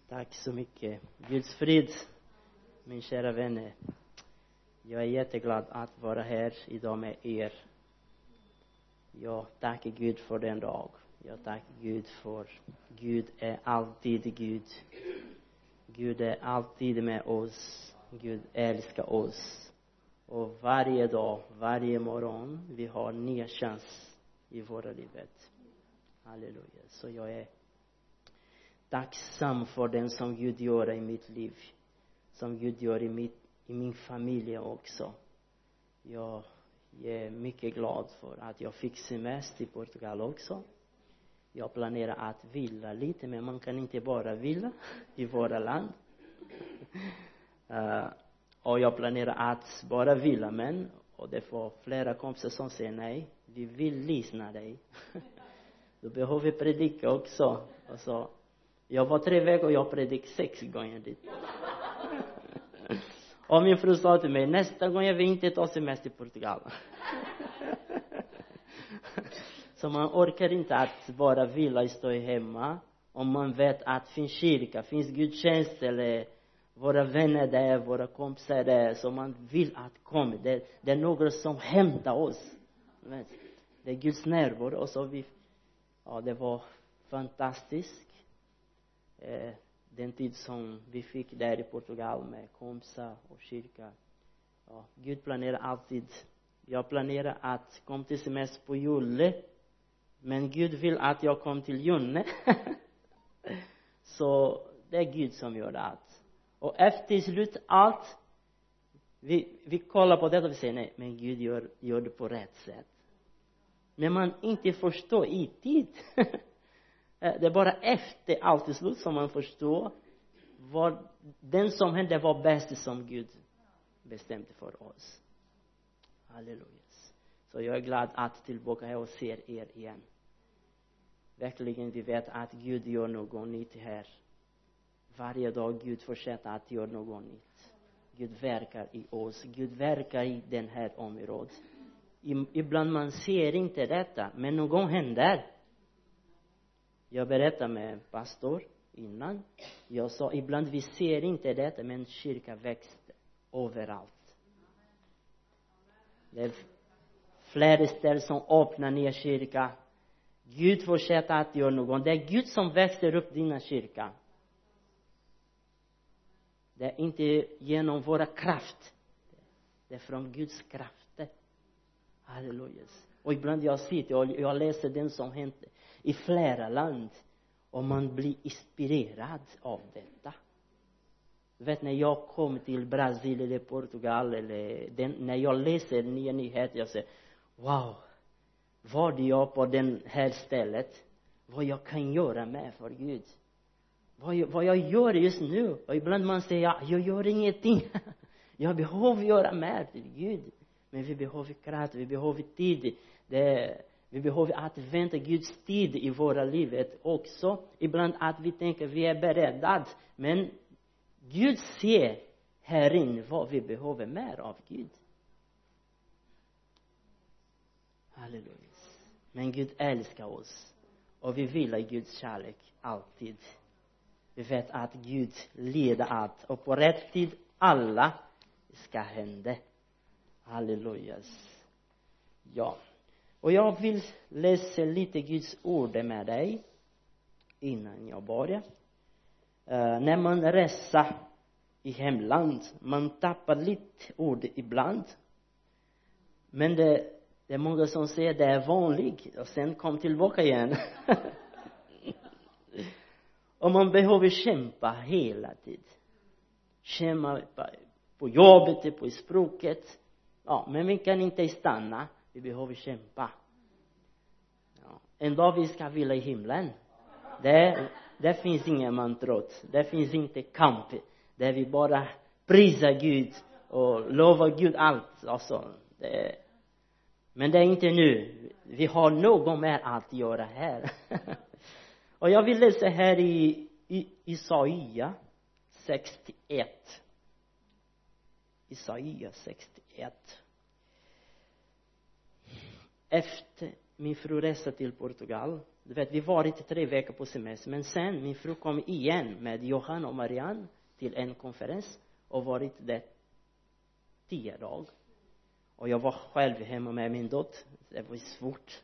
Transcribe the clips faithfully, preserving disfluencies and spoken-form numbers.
Tack så mycket. Guds frid, min kära vänner. Jag är jätteglad att vara här idag med er. Jag tackar Gud för den dag. Jag tackar Gud för Gud är alltid Gud. Gud är alltid med oss. Gud älskar oss. Och varje dag, varje morgon, vi har nya chans i våra livet. Halleluja. Så jag är tacksam för den som Gud gör i mitt liv. Som Gud gör i, mitt, i min familj också. Jag är mycket glad för att jag fick semester i Portugal också. Jag planerar att vila lite, men man kan inte bara vila i våra land. Uh, och jag planerar att bara vila, men och det får flera kompisar som säger nej, vi vill lyssna dig. Då behöver vi predika också. Och så, jag var tre veckor och jag predikade sex gånger dit. Och min fru sa till mig, nästa gång jag vill inte ta semester i Portugal. Så man orkar inte att bara vila och stå hemma. Om man vet att finns kyrka, finns gudstjänst eller våra vänner där, våra kompisar där. Så man vill att komma. Det, det är några som hämtar oss. Det är Guds närvaro. Och så vi, ja, det var fantastiskt. Eh, den tid som vi fick där i Portugal med kompisar och kyrka. Ja, Gud planerar alltid. Jag planerar att komma till semester på jul. Men Gud vill att jag kom till juni. Så det är Gud som gör allt. Och efter slut allt. Vi, vi kollar på det och vi säger nej. Men Gud gör, gör det på rätt sätt. Men man inte förstår i tid. Det är bara efter allt slut som man förstår. Vad den som hände var bäst som Gud bestämde för oss. Halleluja. Så jag är glad att tillbaka här och ser er igen. Verkligen vi vet att Gud gör något nytt här. Varje dag Gud fortsätter att göra något nytt. Gud verkar i oss. Gud verkar i den här området. Ibland man ser inte detta, men någon händer. Jag berättade med pastor innan. Jag sa ibland vi ser inte detta, men kyrka växte överallt. Det är flera ställen som öppnar nya kyrka. Gud fortsätter att göra något. Det är Gud som växer upp dina kyrka. Det är inte genom våra kraft. Det är från Guds krafter. Halleluja. Och ibland jag sitter och jag läser den som hänt i flera land. Och man blir inspirerad av detta. Vet när jag kom till Brasilien eller Portugal. Eller den, när jag läser nya nyheter. Jag säger, wow. Vad jag på den här stället. Vad jag kan göra med för Gud. Vad jag, vad jag gör just nu. Och ibland man säger, ja, jag gör ingenting. Jag behöver göra mer till Gud. Men vi behöver kraft, vi behöver tid. Det, vi behöver att vänta Guds tid i våra livet också. Ibland att vi tänker vi är beredda. Men Gud ser här inne vad vi behöver mer av Gud. Halleluja. Men Gud älskar oss. Och vi vill ha Guds kärlek alltid. Vi vet att Gud leder allt. Och på rätt tid alla ska hända. Halleluja. Ja. Och jag vill läsa lite Guds ord med dig. Innan jag börjar. Uh, när man reser i hemland. Man tappar lite ord ibland. Men det, det är många som säger det är vanligt. Och sen kom tillbaka igen. Och man behöver kämpa hela tiden. Kämpa på jobbet, på språket. Ja, men vi kan inte stanna. Vi behöver kämpa. Ja. En dag vi ska vila i himlen. Det, det finns ingen mantrot. Det finns inte kamp. Där vi bara prisar Gud. Och lovar Gud allt. Alltså, det, men det är inte nu. Vi har något mer att göra här. Och jag vill läsa här i, i Isaia sextioett. Isaia sextioett. Efter, min fru resa till Portugal. Du vet, vi var inte tre veckor på semester. Men sen min fru kom igen med Johan och Marianne till en konferens. Och varit där tio dagar. Och jag var själv hemma med min dotter. Det var svårt.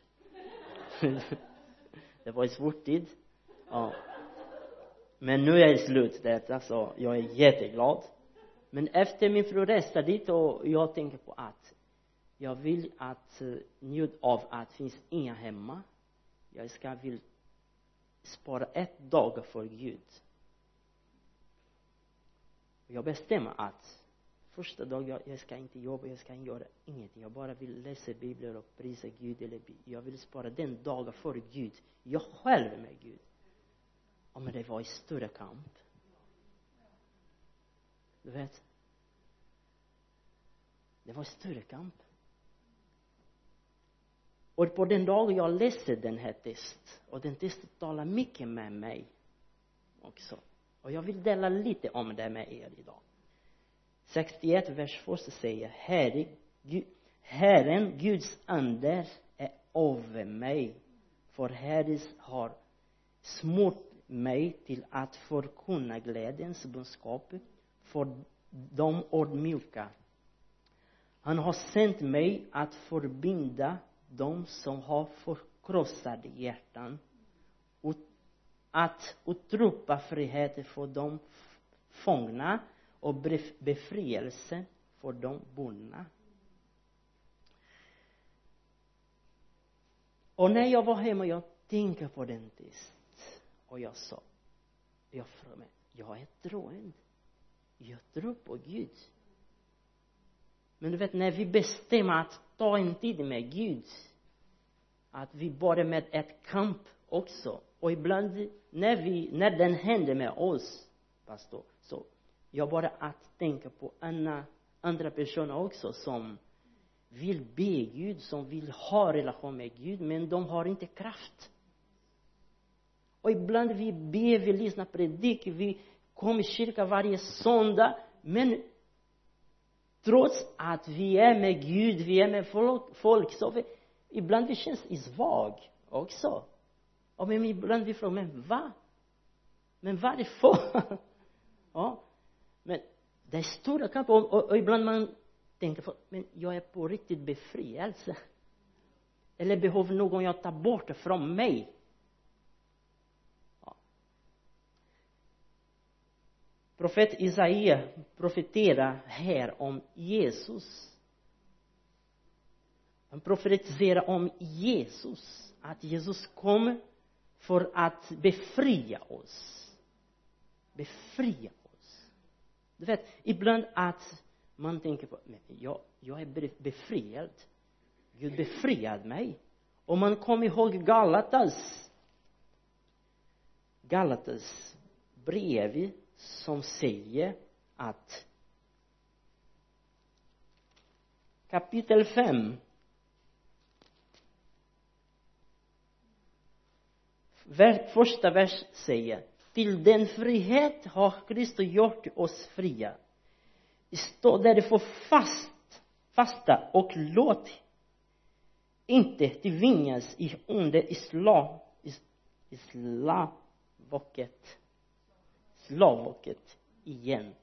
Det var svårt tid. Ja. Men nu är det slut detta, så jag är jätteglad. Men efter min fru reste dit och jag tänker på att jag vill att uh, njut av att det finns inga hemma. Jag ska vill spara ett dag för Gud. Jag bestämmer att första dagen jag, jag ska inte jobba, jag ska inte göra ingenting. Jag bara vill läsa Bibeln och prisa Gud. Eller jag vill spara den dagen för Gud. Jag själv med Gud. Ja, men det var en större kamp. Du vet. Det var en större kamp. Och på den dagen jag läste den här test. Och den testen talar mycket med mig också. Och jag vill dela lite om det med er idag. sextioett vers först säger: Herre, Gud, Herren Guds ande är över mig. För Herren har smort mig till att förkunna glädjens budskap för de ödmjuka. Han har sänt mig att förbinda de som har förkrossade hjärtan, och att utropa frihet för de fångna och befrielse för de bundna. Och när jag var hemma, jag tänkte på den test. Och jag sa, jag frågade mig, jag är troende. Jag tror på Gud. Men du vet, när vi bestämmer att ta en tid med Gud, att vi börjar med ett kamp också. Och ibland när, vi, när den händer med oss, pastor, så jag bara att tänka på andra, andra personer också som vill be Gud, som vill ha relation med Gud, men de har inte kraft. Och ibland vi ber, vi lyssnar predik, vi kommer i kyrka varje söndag, men trots att vi är med Gud, vi är med folk, folk så vi, ibland vi känns svag också. Och men ibland vi frågar, men vad? Men varför? Ja, men det är stora kamp, och, och, och ibland man tänker, men jag är på riktigt befrielse. Eller behöver någon jag tar bort från mig? Ja. Profet Isaia profeterar här om Jesus. Han profeterar om Jesus. Att Jesus kom för att befria oss. Befria oss. Du vet, ibland att man tänker på, men jag, jag är befriad. Gud befriad mig. Och man kommer ihåg Galatas. Galatas brev som säger att kapitel fem vers, första vers säger: till den frihet har Kristus gjort oss fria. Stå därför fast, fasta och låt inte tvingas i under islam, is, islamvocket, slavvocket igen.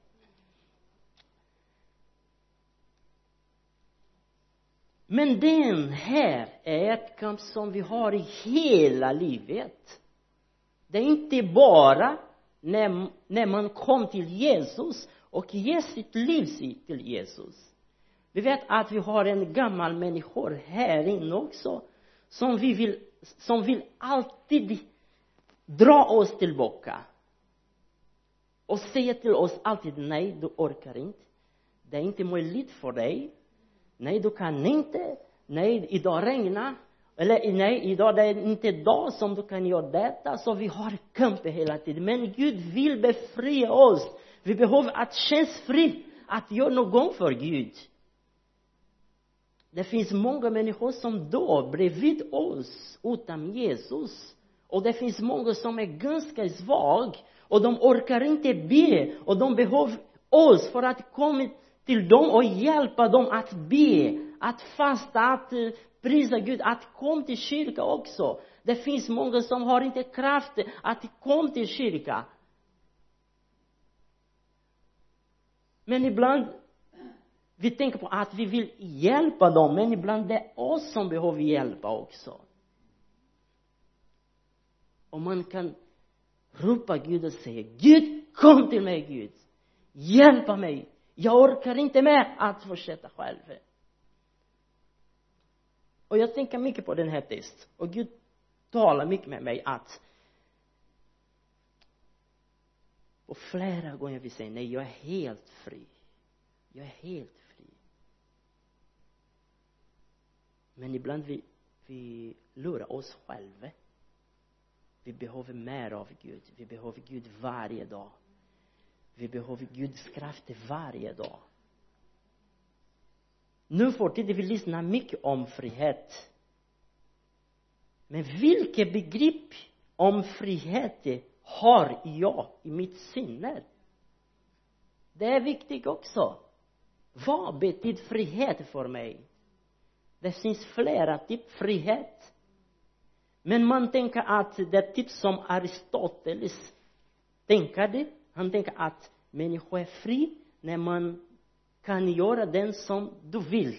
Men den här är ett kamp som vi har i hela livet. Det är inte bara när, när man kom till Jesus och ger sitt liv till Jesus. Vi vet att vi har en gammal människor här inne också. Som vi vill, som vill alltid dra oss tillbaka. Och säga till oss alltid, nej, du orkar inte. Det är inte möjligt för dig. Nej, du kan inte. Nej, idag regnar. Eller nej, idag det är inte dag som du kan göra detta. Så vi har kamp hela tiden. Men Gud vill befria oss. Vi behöver att kännas fri. Att göra någon för Gud. Det finns många människor som då bredvid oss utan Jesus. Och det finns många som är ganska svag. Och de orkar inte be. Och de behöver oss för att komma till dem och hjälpa dem att be. att fasta, att uh, prisa Gud, att kom till kyrka också. Det finns många som har inte kraft att komma till kyrka. Men ibland vi tänker på att vi vill hjälpa dem, men ibland det är oss som behöver hjälpa också. Och man kan ropa Gud och säga: Gud, kom till mig, Gud. Hjälpa mig. Jag orkar inte med att fortsätta själv. Och jag tänker mycket på den här text. Och Gud talar mycket med mig att och flera gånger vi säger nej, jag är helt fri. Jag är helt fri. Men ibland vi, vi lurar oss själva. Vi behöver mer av Gud. Vi behöver Gud varje dag. Vi behöver Guds kraft varje dag. Nu för tiden vi lyssnar mycket om frihet. Men vilket begrepp om frihet har jag i mitt sinne? Det är viktigt också. Vad betyder frihet för mig? Det finns flera typ frihet. Men man tänker att det är typ som Aristoteles tänkade. Han tänker att människor är fri när man kan göra den som du vill.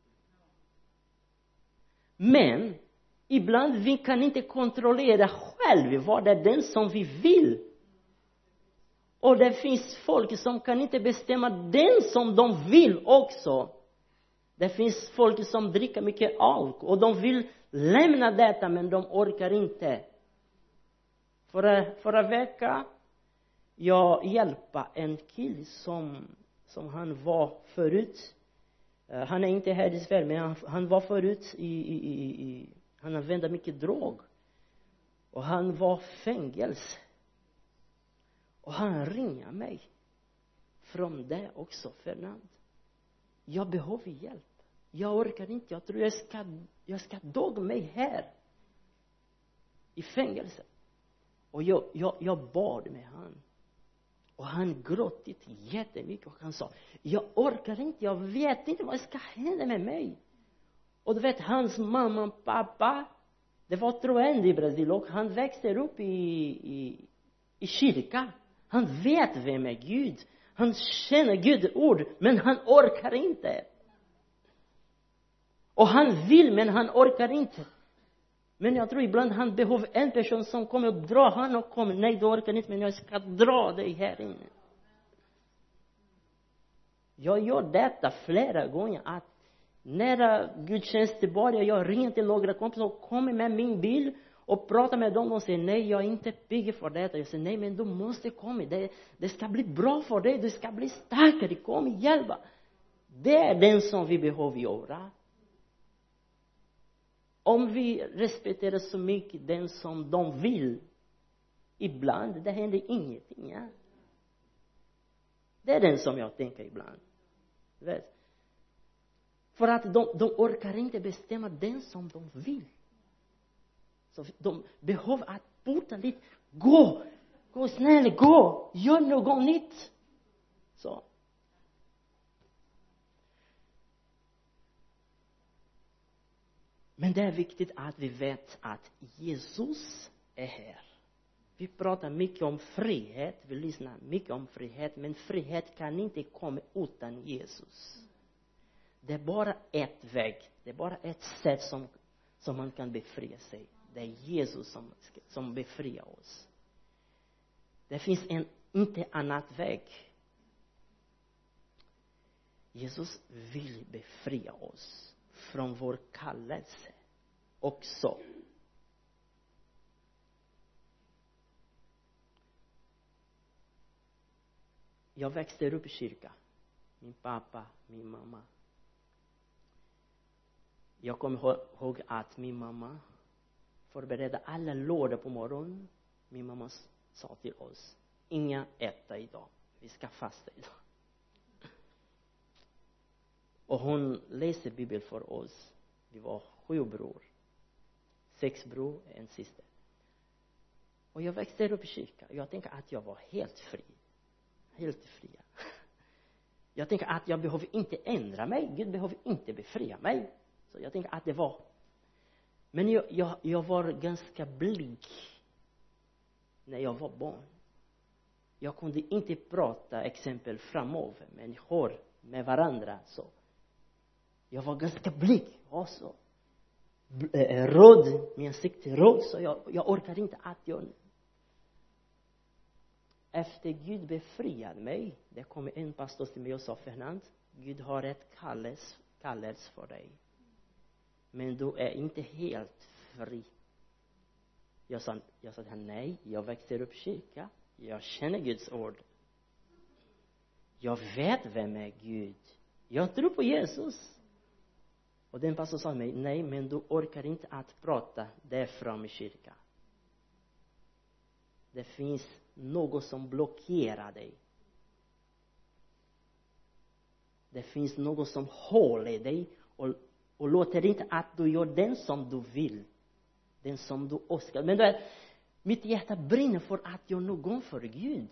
Men ibland vi kan inte kontrollera själv vad det är den som vi vill. Och det finns folk som kan inte bestämma den som de vill också. Det finns folk som dricker mycket alkohol och de vill lämna detta, men de orkar inte. Förra, förra veckan jag hjälpte en kille som, som han var förut. Uh, han är inte här i Sverige, men han, han var förut i, i, i, i han använde mycket drog. Och han var fängelse. Och han ringde mig från det också, Fernand. Jag behöver hjälp. Jag orkar inte. Jag tror jag ska, jag ska döda mig här. I fängelse. Och jag, jag, jag bad med han. Och han gråtit jättemycket. Och han sa: jag orkar inte. Jag vet inte vad ska hända med mig. Och du vet, hans mamma och pappa, det var troende i Brasilien. Och han växte upp i, i, i kyrka. Han vet vem är Gud. Han känner Guds ord. Men han orkar inte. Och han vill, men han orkar inte. Men jag tror ibland han behöver en person som kommer och drar han och kommer. Nej, du orkar inte, men jag ska dra dig här inne. Jag gör detta flera gånger. Att när gudstjänsten börjar, jag ringer till några kompisar och kommer med min bil och pratar med dem och säger: nej, jag är inte pigg för detta. Jag säger: nej, men du måste komma. Det, det ska bli bra för dig. Du ska bli starkare. Kom och hjälpa. Det är den som vi behöver göra. Om vi respekterar så mycket den som de vill, ibland det händer ingenting. Ja? Det är den som jag tänker ibland. Vet? För att de, de orkar inte bestämma den som de vill. Så de behöver att porta lite. Gå! Gå snälla, gå! Gör något nytt. Så. Men det är viktigt att vi vet att Jesus är här. Vi pratar mycket om frihet. Vi lyssnar mycket om frihet. Men frihet kan inte komma utan Jesus. Det är bara ett väg. Det är bara ett sätt som, som man kan befria sig. Det är Jesus som, som befriar oss. Det finns en inte annat väg. Jesus vill befria oss från vår kallelse också. Jag växte upp i kyrka. Min pappa, min mamma. Jag kommer ihåg att min mamma förberedde alla lådor på morgonen. Min mamma sa till oss: inga äta idag. Vi ska fasta idag. Och hon läste Bibeln för oss. Vi var sju bror. Sex bror, en syster. Och jag växte upp i kyrka. Jag tänker att jag var helt fri. Helt fri. jag tänker att jag behöver inte ändra mig. Gud behöver inte befria mig. Så jag tänker att det var. Men jag, jag, jag var ganska blyg när jag var barn. Jag kunde inte prata exempel framöver människor med varandra. Så jag var ganska blyg också. Råd, min ansikte råd. Så jag, jag orkar inte att jag. Efter Gud befriade mig. Det kom en pastor till mig och sa: Fernand, Gud har ett kalles, kallelse för dig. Men du är inte helt fri. Jag sa, jag sa till henne: nej, jag växer upp i kyrka. Jag känner Guds ord. Jag vet vem är Gud. Jag tror på Jesus. Och den pastorn sa till mig: nej, men du orkar inte att prata där fram i kyrkan. Det finns något som blockerar dig. Det finns något som håller dig och, och låter inte att du gör den som du vill. Den som du önskar. Men då är, mitt hjärta brinner för att göra någon för Gud.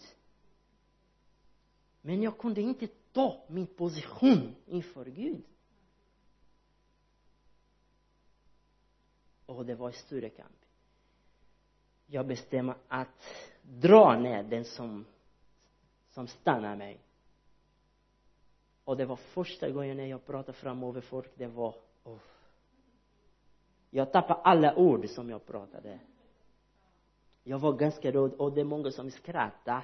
Men jag kunde inte ta min position inför Gud. Och det var en större kamp. Jag bestämde att dra ner den som, som stannar mig. Och det var första gången när jag pratade framöver folk. Det var, oh. Jag tappade alla ord som jag pratade. Jag var ganska råd och det är många som skrattade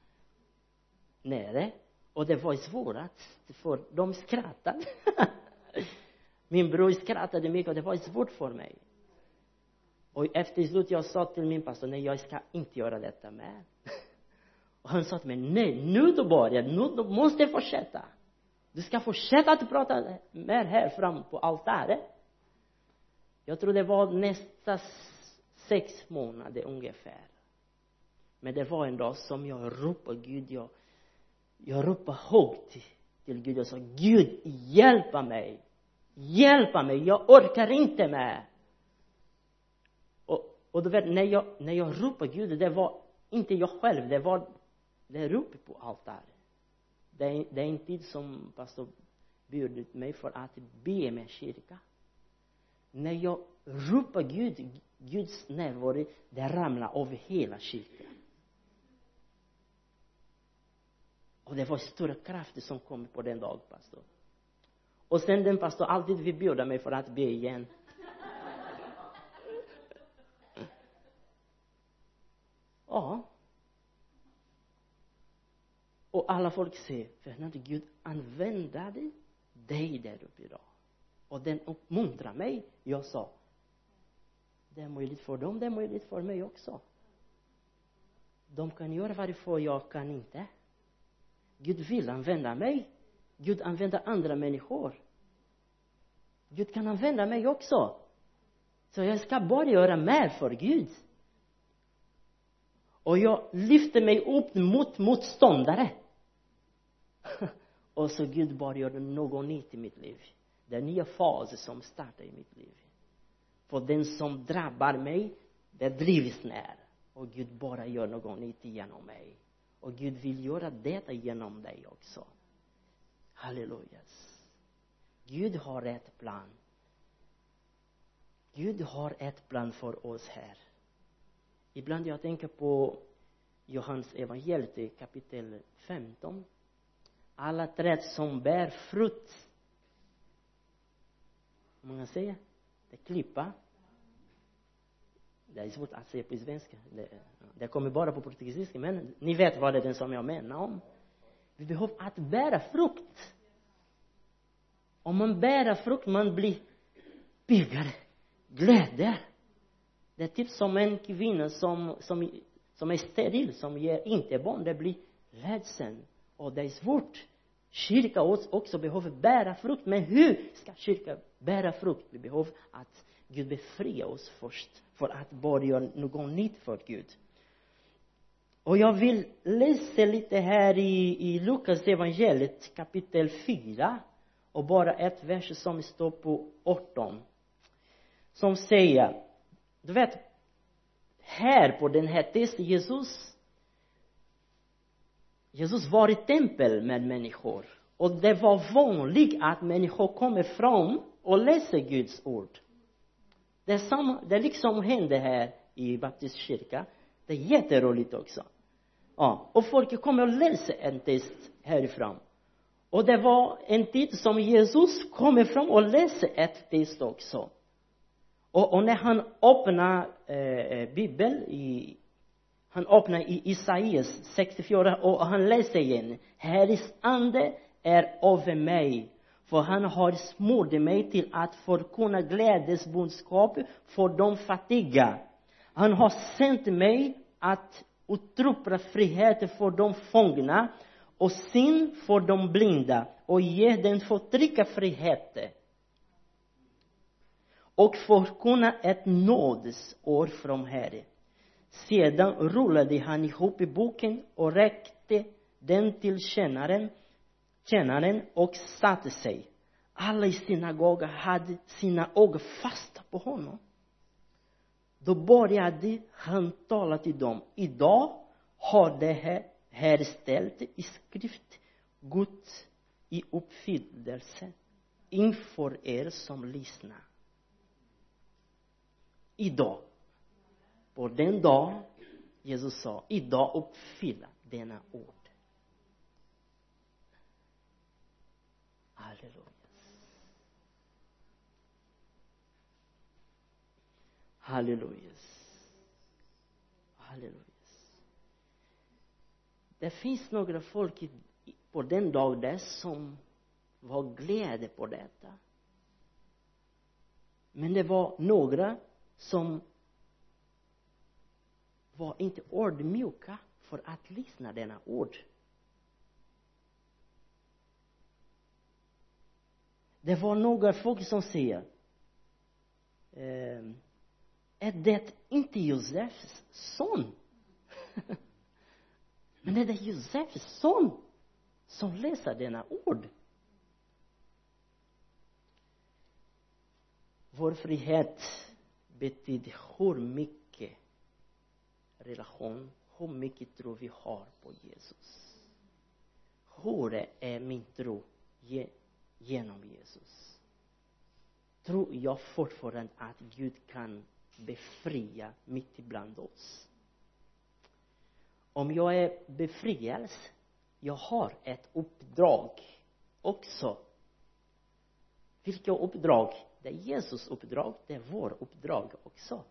nere. Och det var svårt för de skrattade. Min bror skrattade mycket och det var svårt för mig. Och efter slut jag sa till min pastor: nej, jag ska inte göra detta med. Och han sa till mig: nej, nu du börjar, nu du måste fortsätta. Du ska fortsätta att prata mer här fram på altaret. Jag tror det var nästa sex månader ungefär. Men det var en dag som jag ropade Gud. Jag, jag ropade högt till Gud och sa: Gud, hjälpa mig. Hjälpa mig, jag orkar inte med. Och, och du vet, när jag, när jag ropade Gud, det var inte jag själv. Det var det rop på altaret. Det är, det är en tid som pastor bjöd mig för att be med kyrka. När jag ropar Gud, Guds närvaro, det ramlar över hela kyrkan. Och det var stora krafter som kom på den dag, pastor. Och sen den pastor alltid vill bjuda mig för att be igen. Ja. Och alla folk säger: Fernand, Gud använder dig där uppe idag. Och den uppmuntrar mig. Jag sa: det är möjligt för dem, det är möjligt för mig också. De kan göra varför jag kan inte. Gud vill använda mig. Gud använder andra människor. Gud kan använda mig också. Så jag ska bara göra mer för Gud. Och jag lyfter mig upp mot motståndare. Och så Gud bara gör något nytt i mitt liv. Det är nya faser som startar i mitt liv. För den som drabbar mig, det drivs ner. Och Gud bara gör något nytt genom mig. Och Gud vill göra detta genom dig också. Halleluja. Gud har ett plan. Gud har ett plan för oss här. Ibland jag tänker på Johannes evangeliet kapitel femton. Alla träd som bär frukt. Många säger det klippa. Det är svårt att säga på svenska. Det, det kommer bara på portugisiska. Men ni vet vad det är den som jag menar om. Vi behöver att bära frukt. Om man bär frukt, man blir piggare, glädje. Det är typ som en kvinna som, som, som är steril, som ger inte barn. Det blir ledsen. Och det är svårt. Kyrka också behöver bära frukt. Men hur ska kyrka bära frukt? Vi behöver att Gud befriar oss först. För att bara göra något nytt för Gud. Och jag vill läsa lite här i, i Lukas evangeliet kapitel fyra. Och bara ett vers som står på arton. Som säger, du vet, här på den här texten Jesus. Jesus var i tempel med människor. Och det var vanligt att människor kommer fram och läser Guds ord. Det är, samma, det liksom hände här i baptistkyrka. Det är jätteroligt också. Ja, och folk kommer och läser en text härifrån. Och det var en tid som Jesus kommer fram och läser ett text också. Och, och när han öppnar eh, Bibeln i, han öppnar i Isaias sextiofyra och han läser igen. Herrens ande är över mig, för han har smort mig till att förkunna glädjes budskap för de fattiga. Han har sänt mig att utropa frihet för de fångna och syn för de blinda och ge den förtryckta frihet. Och förkunna ett nådesår från Herren. Sedan rullade han ihop i boken och räckte den till tjänaren, tjänaren och satte sig. Alla i synagogan hade sina ögon fasta på honom. Då började han tala till dem. Idag har det här, här ställt i skrift gått i uppfyllelse inför er som lyssnar. Idag, på den dag Jesus sa, idag uppfylla denna ord. Halleluja. Halleluja. Halleluja. Det finns några folk på den dag där som var glädje på detta. Men det var några som var inte ordmjuka för att lyssna denna ord. Det var några folk som säger, eh, är det inte Josefs son? Men är det Josefs son som läser denna ord? Vår frihet betyder hur mycket relation, hur mycket tro vi har på Jesus. Hur är min tro genom Jesus? Tror jag fortfarande att Gud kan befria mitt ibland oss? Om jag är befrielse, jag har ett uppdrag också. Vilket uppdrag? Det är Jesus uppdrag, det är vår uppdrag också.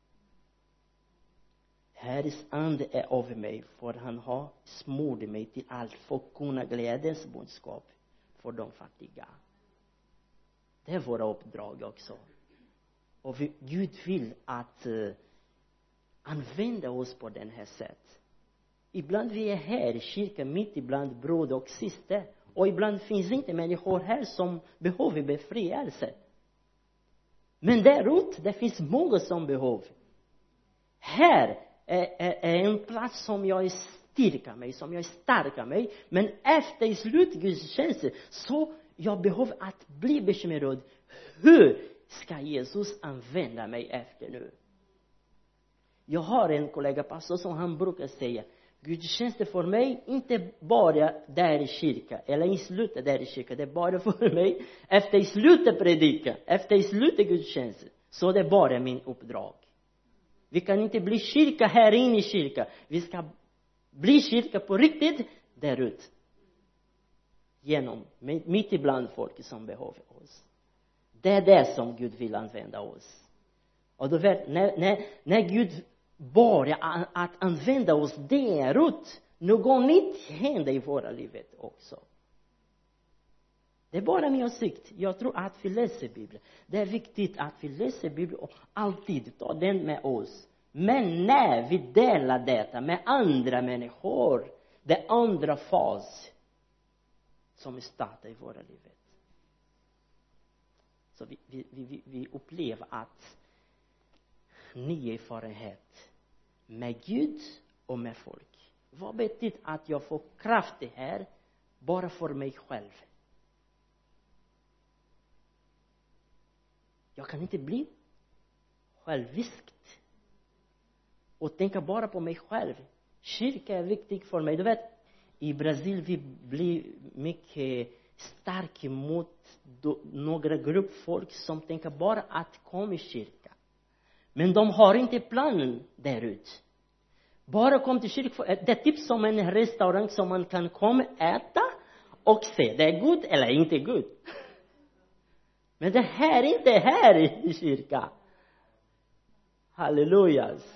Herrens ande är över mig, för han har smort mig till allt förkunna glädjens budskap för de fattiga. Det är våra uppdrag också. Och vi, Gud vill att uh, använda oss på den här sätt. Ibland vi är här i kyrkan mitt ibland bröder och syster. Och ibland finns inte människor här som behöver befrielse. Men därut, det finns många som behöver. Här är, är, är en plats som jag styrker mig, som jag stärker mig. Men efter i slutgudstjänsten så jag behöver att bli bekymrad. Hur ska Jesus använda mig efter nu? Jag har en kollega pastor som han brukar säga, gudstjänsten för mig inte bara där i kyrka eller i slutet där i kyrka, det är bara för mig efter i slutet predika, efter i slutet gudstjänsten, så det är bara min uppdrag. Vi kan inte bli kyrka här inne i kyrka, vi ska bli kyrka på riktigt där ut. Genom, mitt ibland folk som behöver oss. Det är det som Gud vill använda oss. Och då vet, när, när, när Gud börjar att använda oss därut, något nytt händer i våra livet också. Det är bara min åsikt. Jag tror att vi läser Bibeln. Det är viktigt att vi läser Bibeln och alltid tar den med oss. Men när vi delar detta med andra människor, det andra fas som startar i våra livet. Så vi, vi, vi, vi upplever att ny erfarenhet med Gud och med folk. Vad betyder att jag får kraft det här bara för mig själv? Jag kan inte bli själviskt och tänka bara på mig själv. Kyrka är viktig för mig. Du vet, i Brasil vi blir mycket stark mot do, några grupp folk som tänker bara att komma i kyrka. Men de har inte planen där ut. Bara kom till kyrkan. Det är typ som en restaurang som man kan komma äta och se. Det är god eller inte god. Men det här är inte här i kyrkan. Hallelujas.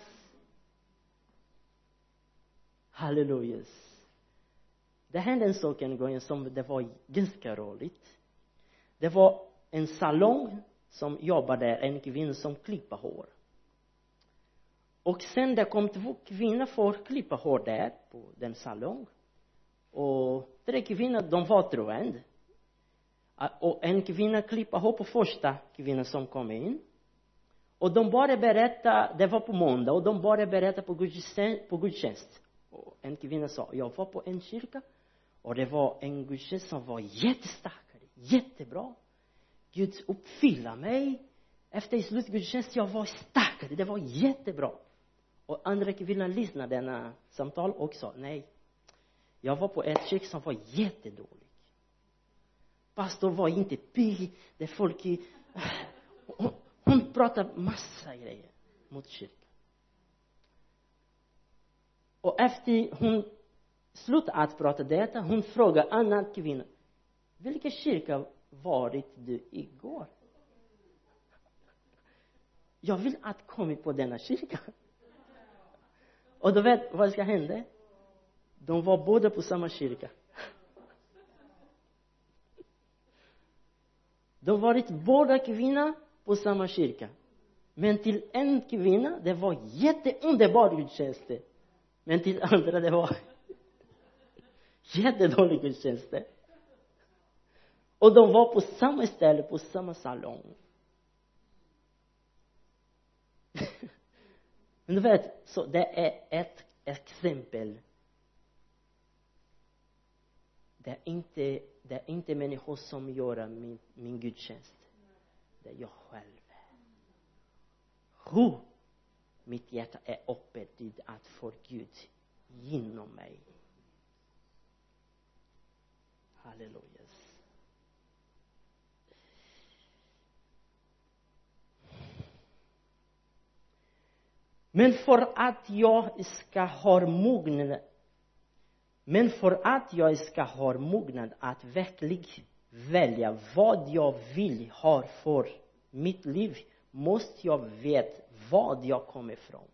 Hallelujas. Det hände en sak en gång som det var ganska roligt. Det var en salong som jobbade, en kvinna som klippa hår. Och sen det kom två kvinnor för att klippa hår där på den salong. Och tre kvinnor, de var troende. Och en kvinna klippa hår på första kvinnan som kom in. Och de bara berätta, det var på måndag, och de bara berätta på gudstjänst, på gudstjänst. Och en kvinna sa, jag var på en kyrka. Och det var en gudstjänst som var jättestark, jättebra. Gud uppfylla mig. Efter slutgudstjänst, jag var starkare, det var jättebra. Och andra kvinnan lyssnade denna samtal och sa, nej. Jag var på ett kyrka som var jättedålig. Pastor var inte pigg, det folk i... Hon, hon pratade massa grejer mot kyrkan. Och efter hon slutade att prata detta, hon frågade annan kvinna, vilken kyrka varit du igår? Jag vill att komma på denna kyrka. Och då vet vad ska hända? De var båda på samma kyrka. De varit båda kvinnor på samma kyrka. Men till en kvinna, det var jätteunderbar gudstjänst. Men till andra, det var jättedålig gudstjänst. Och de var på samma ställe, på samma salong. Men du vet, så det är ett exempel. Det är inte, det är inte människor som gör min, min gudstjänst. Det är jag själv. Hur mitt hjärta är öppet till att få Gud genom mig. Halleluja. Men för att jag ska ha mognad, men för att jag ska ha mognad att verkligen välja vad jag vill ha för mitt liv, måste jag veta vad jag kommer ifrån.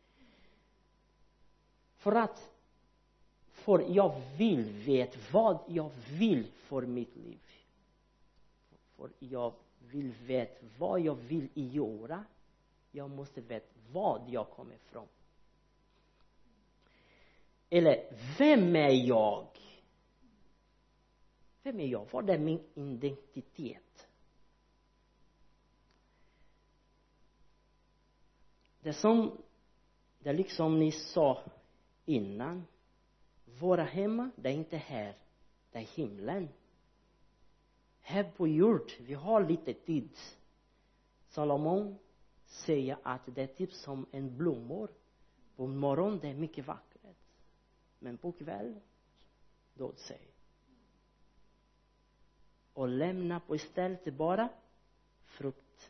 För att för jag vill veta vad jag vill för mitt liv. För jag vill veta vad jag vill göra. Jag måste veta vad jag kommer ifrån. Eller vem är jag? Vem är jag? Vad är min identitet? Det som det är liksom ni sa innan. Våra hemma, det är inte här. Det är himlen. Här på jord, vi har lite tid. Salomon säger att det är typ som en blommor. På morgon det är mycket vackert. Men på kväll, då säger. Och lämna på istället bara frukt.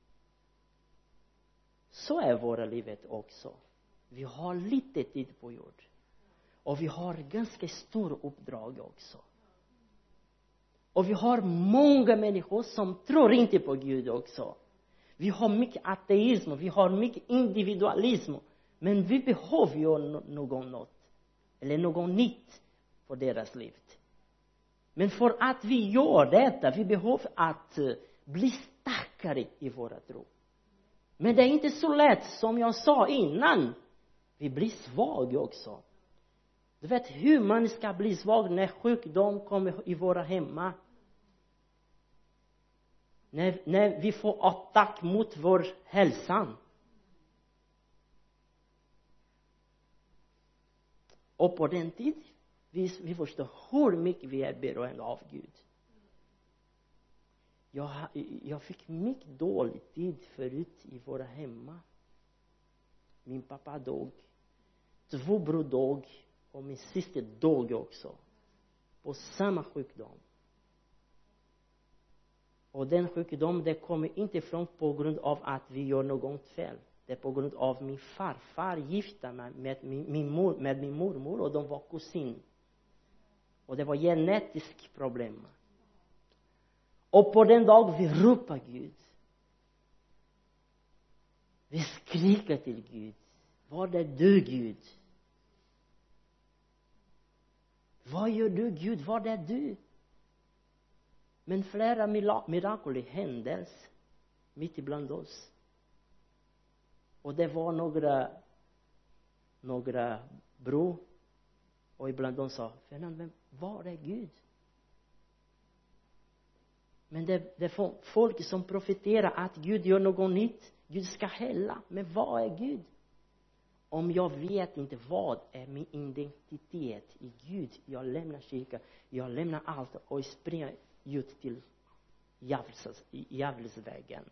Så är våra livet också. Vi har lite tid på jord. Och vi har ganska stor uppdrag också. Och vi har många människor som tror inte på Gud också. Vi har mycket ateism, vi har mycket individualism. Men vi behöver ju någon något. Eller någon nytt för deras liv. Men för att vi gör detta, vi behöver att bli starkare i våra tro. Men det är inte så lätt som jag sa innan. Vi blir svaga också. Du vet hur man ska bli svag när sjukdom kommer i våra hemma. När, när vi får attack mot vår hälsa. Och på den tid, vi, vi förstår hur mycket vi är beroende av Gud. Jag, jag fick mycket dålig tid förut i våra hemma. Min pappa dog. Två bror dog. Och min syster dog också. På samma sjukdom. Och den sjukdom, det kommer inte ifrån på grund av att vi gör något fel. Det är på grund av min farfar gifta mig med min, min, mor, med min mormor, och de var kusin. Och det var genetiskt problem. Och på den dag vi ropar Gud. Vi skriker till Gud. Vad är du, Gud? Vad gör du, Gud? Vad är du? Men flera mirakel händes mitt ibland oss. Och det var några några bror, och ibland de sa, Fernand, men vad är Gud? Men det, det är folk som profeterar att Gud gör något nytt. Gud ska hälla. Men vad är Gud? Om jag vet inte vad är min identitet i Gud, jag lämnar kyrkan, jag lämnar allt och springer ut till djävulsvägen.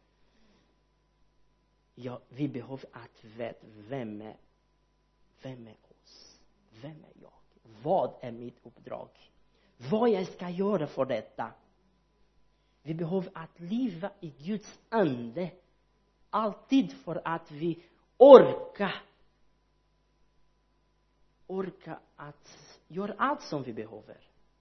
Ja, vi behöver att veta vem är, vem är oss? Vem är jag? Vad är mitt uppdrag? Vad jag ska göra för detta? Vi behöver att leva i Guds ande. Alltid för att vi orkar. Orka att göra allt som vi behöver.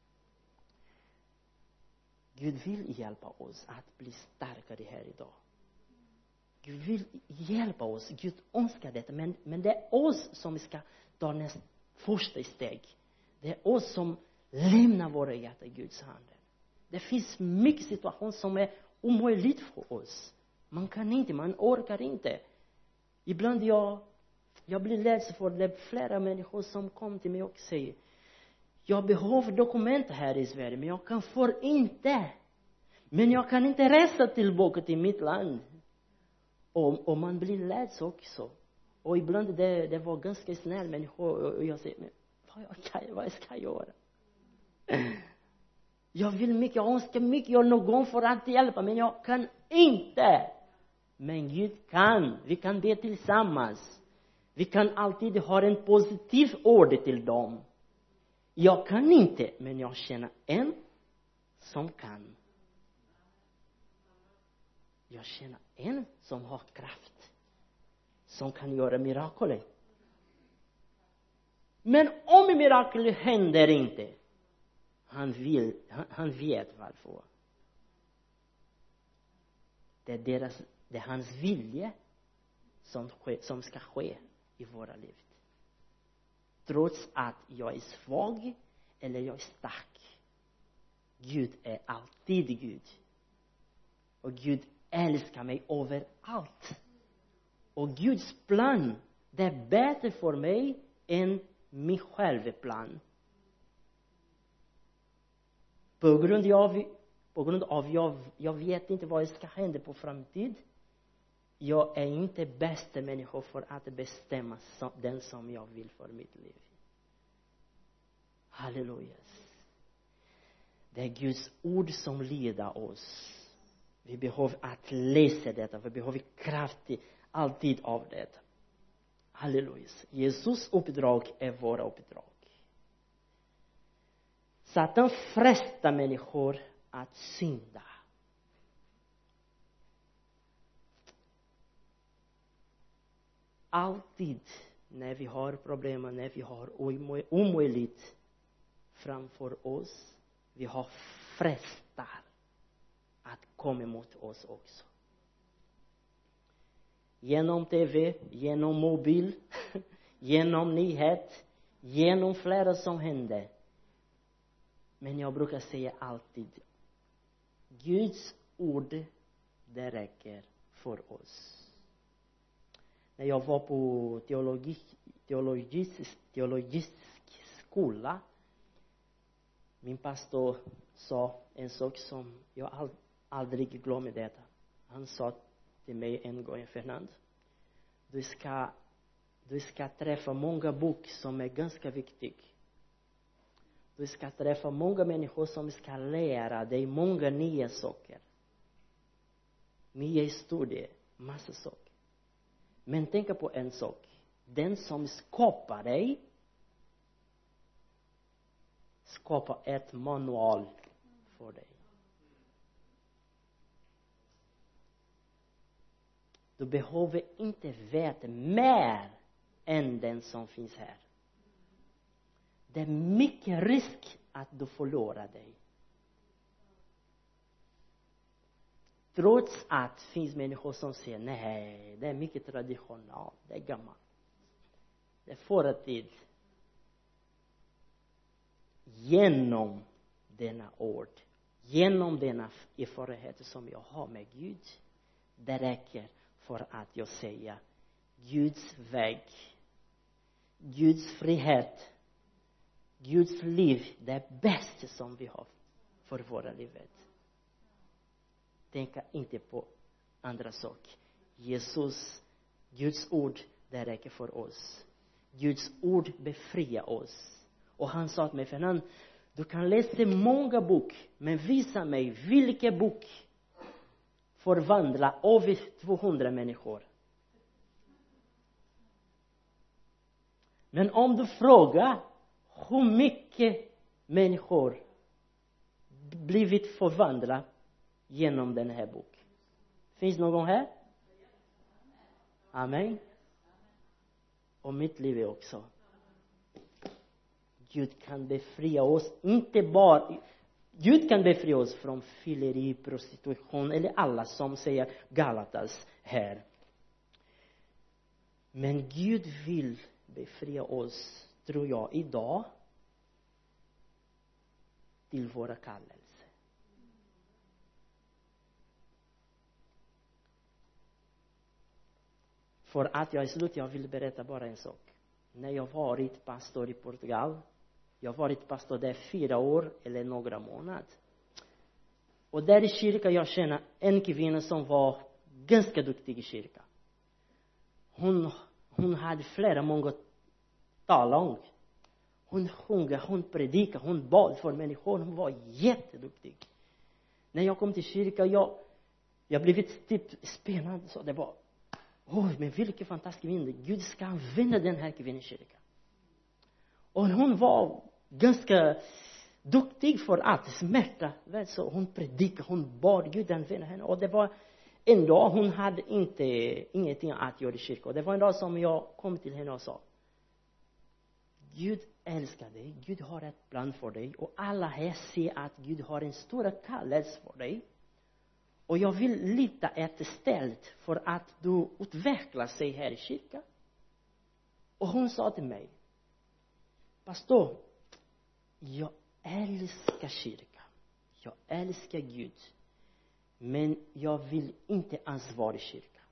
Gud vill hjälpa oss att bli starkare här idag. Gud vill hjälpa oss. Gud önskar detta. Men, men det är oss som ska ta nästa första steg. Det är oss som lämnar våra hjärtan i Guds hand. Det finns mycket situationer som är omöjligt för oss. Man kan inte, man orkar inte. Ibland jag, jag blir ledsen för det är flera människor som kommer till mig och säger, jag behöver dokument här i Sverige, men jag kan få inte. Men jag kan inte resa tillbaka till mitt land. Och, och man blir ledsen också. Och ibland det, det var ganska snäll människor, och jag säger, men vad, jag, vad ska jag göra? Jag vill mycket, jag önskar mycket, jag någon för att hjälpa, men jag kan inte. Men Gud kan, vi kan be tillsammans. Vi kan alltid ha en positiv ord till dem. Jag kan inte, men jag känner en som kan. Jag känner en som har kraft. Som kan göra mirakel. Men om mirakel händer inte. Han vill, han, han vet varför. Det är deras, det är hans vilja som, ske, som ska ske i våra liv. Trots att jag är svag eller jag är stark. Gud är alltid Gud. Och Gud älskar mig överallt. Och Guds plan, det är bättre för mig än min självplan. På grund av, på grund av jag, jag vet inte vad ska hända på framtid. Jag är inte bästa människa för att bestämma som, den som jag vill för mitt liv. Halleluja. Det är Guds ord som leder oss. Vi behöver att läsa detta. Vi behöver kraft alltid av det. Halleluja. Jesus uppdrag är våra uppdrag. Satan frestar människor att synda. Alltid när vi har problem, när vi har omöjligt framför oss, vi har frestar att komma mot oss också. Genom tv, genom mobil, genom nyhet, genom flera som händer. Men jag brukar säga alltid, Guds ord, det räcker för oss. När jag var på teologi, teologisk, teologisk skola, min pastor sa en sak som jag ald, aldrig glömmer detta. Han sa till mig en gång, Fernand, du ska, du ska träffa många bok som är ganska viktiga. Du ska träffa många människor som ska lära dig många nya saker. Nya historier, massa saker. Men tänk på en sak. Den som skapar dig skapar ett manual för dig. du behöver inte veta mer än den som finns här. Det är mycket risk att du förlorar dig. Trots att det finns människor som säger nej, det är mycket traditionellt, det är gammalt. Det är förra tid. Genom denna ord, genom denna erfarenhet som jag har med Gud, det räcker för att jag säger Guds väg, Guds frihet, Guds liv, det är bäst som vi har för våra livet. Tänka inte på andra saker. Jesus, Guds ord, det räcker för oss. Guds ord befriar oss. Och han sa till mig, Fernand, du kan läsa många böcker, men visa mig vilken bok förvandlar över tvåhundra människor. Men om du frågar hur mycket människor blivit förvandlade genom den här boken. Finns någon här? Amen. Och mitt liv är också. Gud kan befria oss, inte bara Gud kan befria oss från fylleri, prostitution eller alla som säger Galatas här. Men Gud vill befria oss, tror jag, idag till våra kallelser. För att jag är slut, jag vill berätta bara en sak. När jag varit pastor i Portugal, jag har varit pastor där fyra år eller några månader. Och där i kyrkan jag känner en kvinna som var ganska duktig i kyrkan. Hon, hon hade flera många talang. Hon sjunger, hon predikar, hon bad för människor. Hon var jätteduktig. När jag kom till kyrkan, jag, jag blev typ spännande. Så det var, oj, men vilken fantastisk kvinna. Gud ska använda den här kvinnan i kyrkan. Och hon var ganska duktig för att smärta. Så hon predikade, hon bad Gud använda henne. Och det var en dag hon hade inte, ingenting att göra i kyrkan. Och det var en dag som jag kom till henne och sa, Gud älskar dig. Gud har ett plan för dig. Och alla här ser att Gud har en stor kallelse för dig. Och jag vill lita ett ställt för att du utvecklar sig här i kyrkan. Och hon sa till mig, pastor, jag älskar kyrkan. Jag älskar Gud. Men jag vill inte ansvara i kyrkan.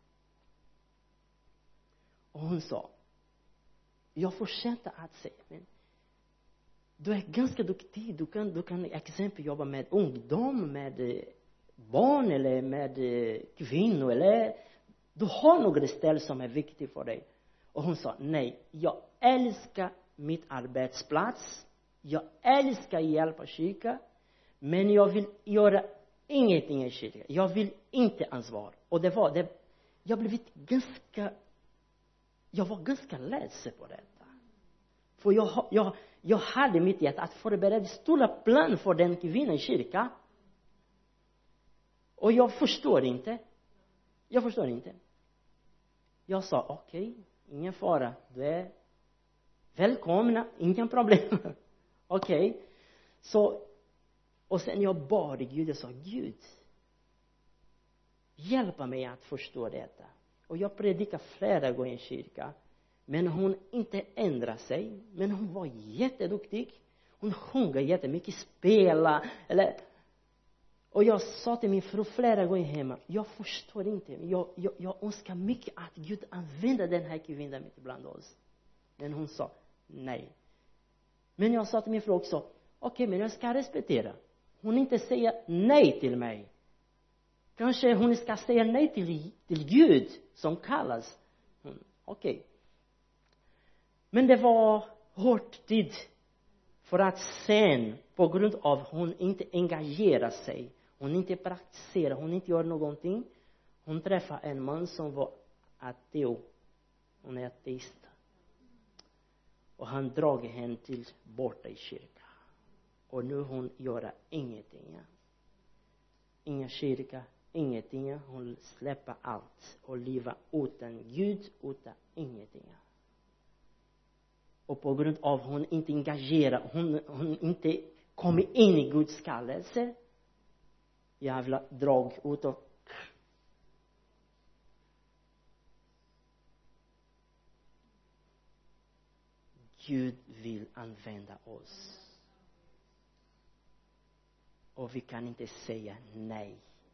Och hon sa, jag fortsätter att säga, men du är ganska duktig. Du kan, du kan exempel jobba med ungdom, med barn eller med kvinnor. Eller, du har några ställen som är viktiga för dig. Och hon sa, nej, jag älskar mitt arbetsplats. Jag älskar hjälpa kyrkan. Men jag vill göra ingenting i kyrkan. Jag vill inte ansvara. Och det var det. Jag blev ganska jag var ganska ledsen på detta. För jag, jag, jag hade mitt hjärta att förbereda stora plan för den kvinnan i kyrkan. Och jag förstår inte. Jag förstår inte. Jag sa, okej, okay, ingen fara. Du är välkomna, inga problem. Okej. Okay. Så, och sen jag bad Gud och sa, Gud, hjälpa mig att förstå detta. Och jag predikade flera gånger i kyrkan. Men hon inte ändrade sig. Men hon var jätteduktig. Hon sjunger jättemycket, spela. Eller... Och jag sa till min fru flera gånger hemma, jag förstår inte. Jag, jag, jag önskar mycket att Gud använder den här kvinnan mitt ibland oss. Men hon sa, nej. Men jag sa till min fru också, okej, okay, men jag ska respektera. Hon inte säger nej till mig. Kanske hon ska säga nej till, till Gud som kallas. Okej. Okay. Men det var hård tid. För att sen, på grund av hon inte engagerar sig. Hon inte praktiserar, hon inte gör någonting. Hon träffade en man som var ateo. Hon är ateist. Och han drog henne till borta i kyrkan. Och nu hon gör ingenting. Ja. Ingen kyrka, ingenting. Hon släpper allt och lever utan Gud, utan ingenting. Och på grund av hon inte engagerar, hon, hon inte kommer in i Guds kallelse. Jävla drag ut och Gud vill använda oss. Och vi kan inte säga nej.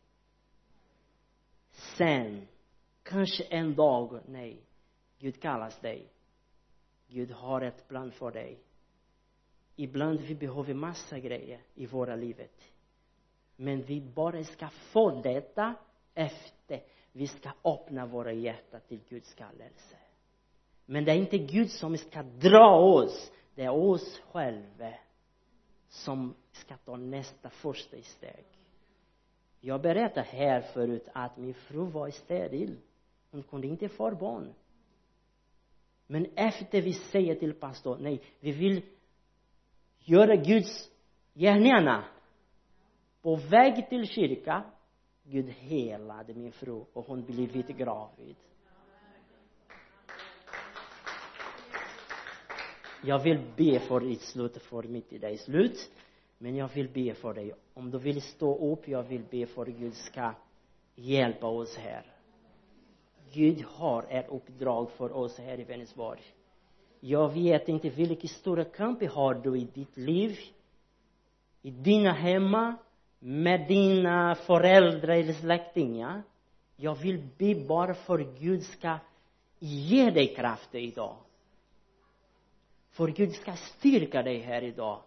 Sen, kanske en dag, nej. Gud kallas dig. Gud har ett plan för dig. Ibland vi behöver massa grejer i våra livet. Men vi bara ska få detta efter. Vi ska öppna våra hjärtan till Guds kallelse. Men det är inte Gud som ska dra oss. Det är oss själva som ska ta nästa första steg. Jag berättade här förut att min fru var steril. Hon kunde inte få barn. Men efter vi säger till pastor, nej, vi vill göra Guds gärningarna. På väg till kyrka, Gud helade min fru och hon blivit gravid. Jag vill be för ditt slut, för mitt i dig slut. Men jag vill be för dig. Om du vill stå upp, jag vill be för Gud ska hjälpa oss här. Gud har ett uppdrag för oss här i Vänersborg. Jag vet inte vilken stora kamp har du i ditt liv. I dina hemma. Med dina föräldrar eller släktingar. Jag vill be bara för Gud ska ge dig kraft idag. För Gud ska styrka dig här idag.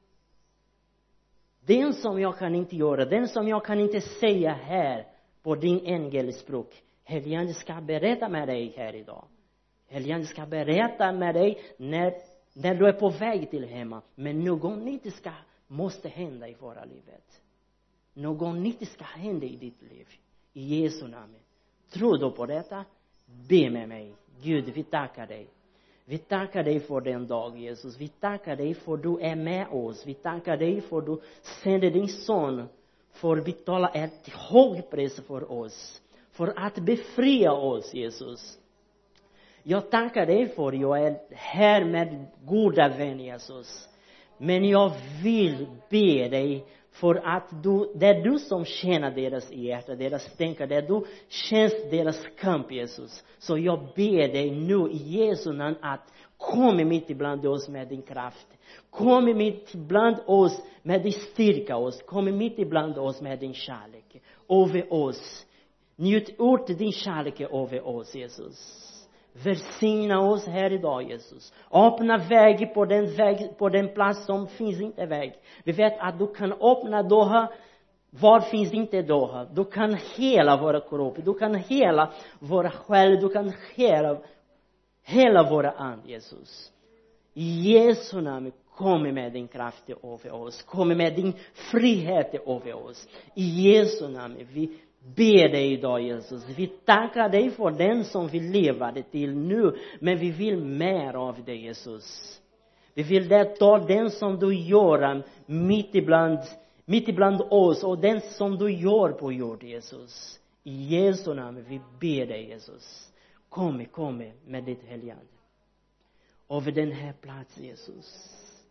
Den som jag kan inte göra. Den som jag kan inte säga här på din engelspråk. Helgen ska berätta med dig här idag. Helgen ska berätta med dig när, när du är på väg till hemma. Men något nytt ska, måste hända i våra livet. Något nytt ska hända i ditt liv. I Jesu namn. Tror du på detta? Be med mig. Gud, vi tackar dig. Vi tackar dig för den dag, Jesus. Vi tackar dig för du är med oss. Vi tackar dig för du sänder din son för att betala ett högt pris för oss. För att befria oss, Jesus. Jag tackar dig för jag är här med goda vän, Jesus. Men jag vill be dig för att du, det är du som känner deras hjärta, deras tänkar, det är du känns deras kamp, Jesus. Så jag ber dig nu i Jesu namn att kom mitt ibland oss med din kraft. Kom mitt ibland oss med din styrka oss. Kom mitt ibland oss med din kärlek över oss. Njut ut din kärlek över oss, Jesus. Välsigna oss här idag, Jesus. Öppna väg på den väg, på den plats som finns inte väg. Vi vet att du kan öppna dörrar. Var finns inte dörrar? Du kan hela våra kropp. Du kan hela våra själ. Du kan hela, hela våra and, Jesus. I Jesu namn, kom med din kraft över oss. Kom med din frihet över oss. I Jesu namn, vi ber dig idag, Jesus. Vi tackar dig för den som vi levade till nu. Men vi vill mer av dig, Jesus. Vi vill det ta den som du gör mitt ibland, mitt ibland oss. Och den som du gör på jord, Jesus. I Jesu namn, vi ber dig, Jesus. Kom, kom med ditt helgande. Över den här platsen, Jesus.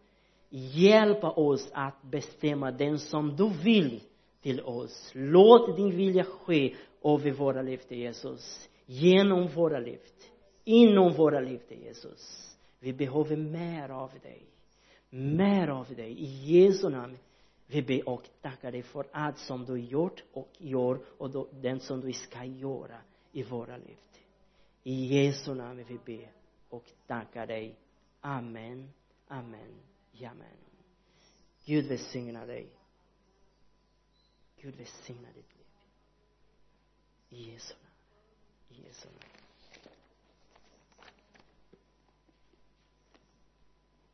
Hjälpa oss att bestämma den som du vill till oss. Låt din vilja ske över våra liv till Jesus. Genom våra liv. Inom våra liv till Jesus. Vi behöver mer av dig. Mer av dig. I Jesu namn. Vi ber och tackar dig för allt som du gjort och gör. Och då, den som du ska göra i våra liv. I Jesu namn vi ber och tackar dig. Amen. Amen. Amen. Gud välsigna dig. Gud välsigna ditt liv. I Jesu namn. I Jesu namn.